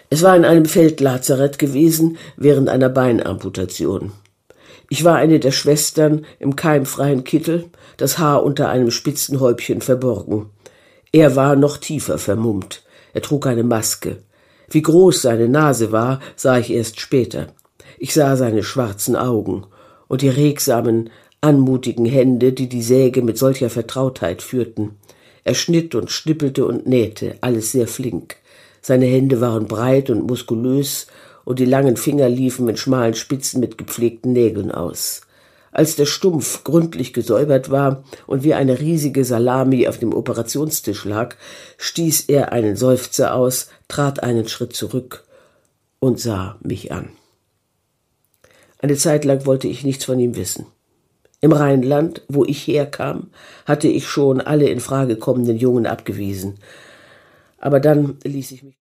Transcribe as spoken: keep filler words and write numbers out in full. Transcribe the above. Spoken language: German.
Es war in einem Feldlazarett gewesen während einer Beinamputation. Ich war eine der Schwestern im keimfreien Kittel, das Haar unter einem spitzen Häubchen verborgen. Er war noch tiefer vermummt. Er trug eine Maske. Wie groß seine Nase war, sah ich erst später. Ich sah seine schwarzen Augen und die regsamen, anmutigen Hände, die die Säge mit solcher Vertrautheit führten. Er schnitt und schnippelte und nähte, alles sehr flink. Seine Hände waren breit und muskulös, und die langen Finger liefen mit schmalen Spitzen mit gepflegten Nägeln aus. Als der Stumpf gründlich gesäubert war und wie eine riesige Salami auf dem Operationstisch lag, stieß er einen Seufzer aus, trat einen Schritt zurück und sah mich an. Eine Zeit lang wollte ich nichts von ihm wissen. Im Rheinland, wo ich herkam, hatte ich schon alle in Frage kommenden Jungen abgewiesen. Aber dann ließ ich mich